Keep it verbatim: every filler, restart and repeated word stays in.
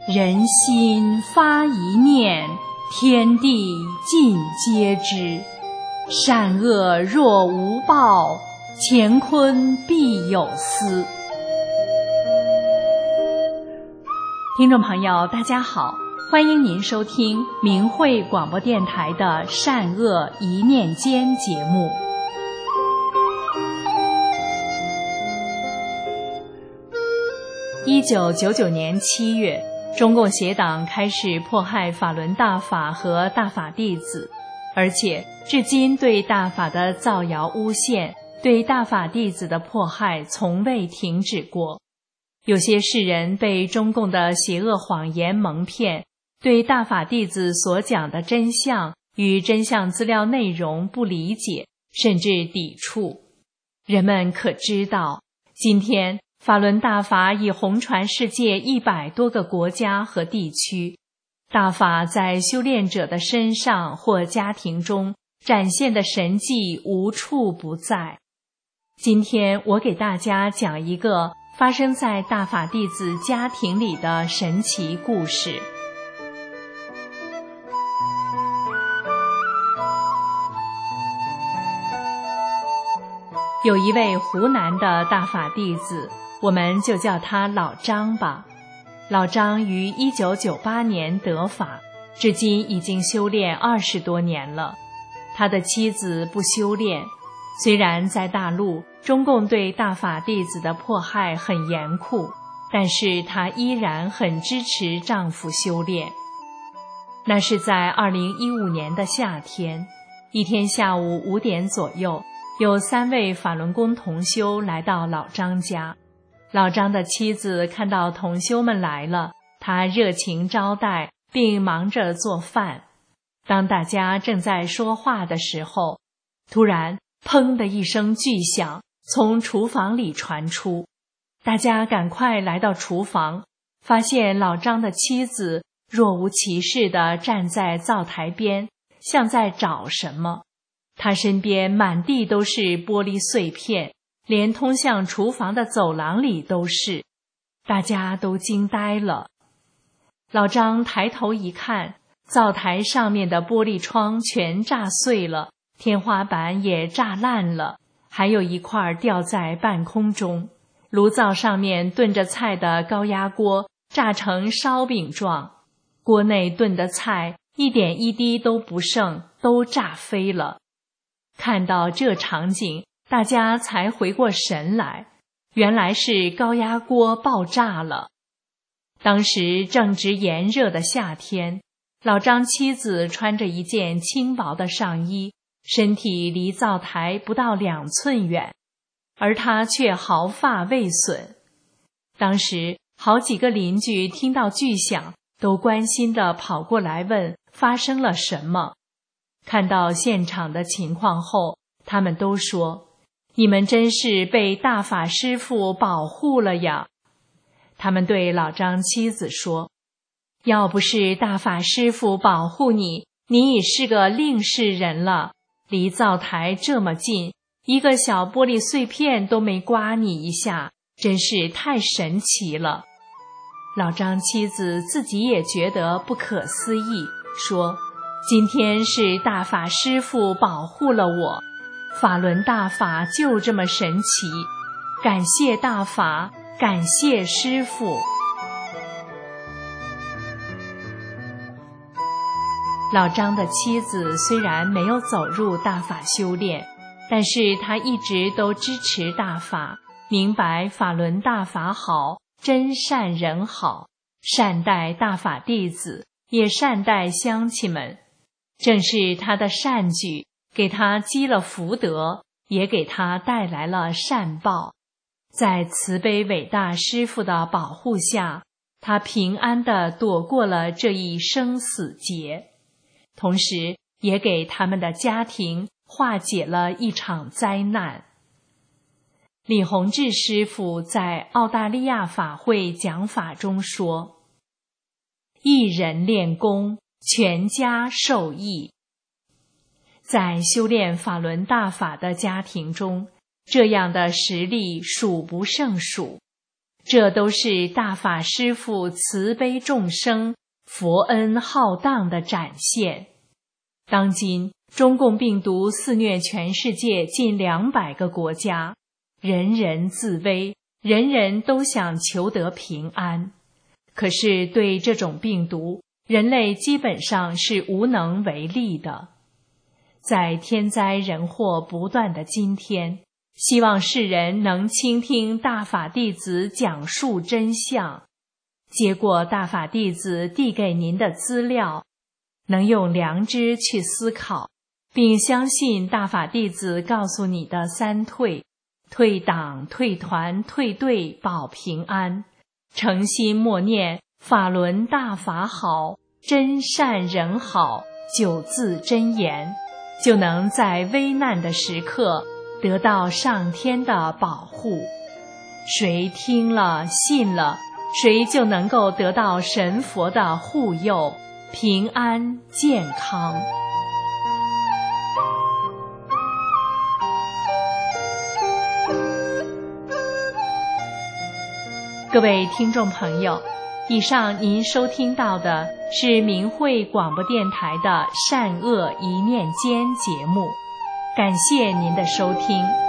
人心发一念，天地尽皆知。善恶若无报，乾坤必有私。听众朋友，大家好，欢迎您收听明慧广播电台的善恶一念间节目。一九九九年七月，中共协党开始迫害法轮大法和大法弟子，而且至今对大法的造谣诬陷，对大法弟子的迫害从未停止过。有些世人被中共的邪恶谎言蒙骗，对大法弟子所讲的真相与真相资料内容不理解，甚至抵触。人们可知道，今天法轮大法已红传世界一百多个国家和地区，大法在修炼者的身上或家庭中展现的神迹无处不在。今天我给大家讲一个发生在大法弟子家庭里的神奇故事。有一位湖南的大法弟子，我们就叫他老张吧。老张于一九九八年得法，至今已经修炼二十多年了。他的妻子不修炼，虽然在大陆中共对大法弟子的迫害很严酷，但是她依然很支持丈夫修炼。那是在二零一五年的夏天，一天下午五点左右，有三位法轮功同修来到老张家。老张的妻子看到同修们来了，他热情招待，并忙着做饭。当大家正在说话的时候，突然砰的一声巨响从厨房里传出，大家赶快来到厨房，发现老张的妻子若无其事地站在灶台边，像在找什么。他身边满地都是玻璃碎片，连通向厨房的走廊里都是，大家都惊呆了。老张抬头一看，灶台上面的玻璃窗全炸碎了，天花板也炸烂了，还有一块掉在半空中。炉灶上面炖着菜的高压锅炸成烧饼状，锅内炖的菜一点一滴都不剩，都炸飞了。看到这场景，大家才回过神来，原来是高压锅爆炸了。当时正值炎热的夏天，老张妻子穿着一件轻薄的上衣，身体离灶台不到两寸远，而他却毫发未损。当时好几个邻居听到巨响，都关心地跑过来问发生了什么。看到现场的情况后，他们都说，你们真是被大法师父保护了呀。他们对老张妻子说，要不是大法师父保护你，你已是个另世人了。离灶台这么近，一个小玻璃碎片都没刮你一下，真是太神奇了。老张妻子自己也觉得不可思议，说，今天是大法师父保护了我，法轮大法就这么神奇，感谢大法，感谢师父。老张的妻子虽然没有走入大法修炼，但是她一直都支持大法，明白法轮大法好，真善人好，善待大法弟子，也善待乡亲们。正是他的善举，给他积了福德，也给他带来了善报。在慈悲伟大师父的保护下，他平安地躲过了这一生死劫，同时也给他们的家庭化解了一场灾难。李洪志师父在澳大利亚法会讲法中说，一人练功，全家受益。在修炼法轮大法的家庭中，这样的实例数不胜数。 这都是大法师父慈悲众生、佛恩浩荡的展现。当今中共病毒肆虐全世界近两百个国家，人人自危，人人都想求得平安。可是对这种病毒，人类基本上是无能为力的。在天灾人祸不断的今天，希望世人能倾听大法弟子讲述真相，接过大法弟子递给您的资料，能用良知去思考，并相信大法弟子告诉你的三退：退党、退团、退队，保平安。诚心默念法轮大法好，真善人好九字真言，就能在危难的时刻得到上天的保护。谁听了信了，谁就能够得到神佛的护佑，平安健康。各位听众朋友，以上您收听到的是明慧广播电台的善恶一念间节目，感谢您的收听。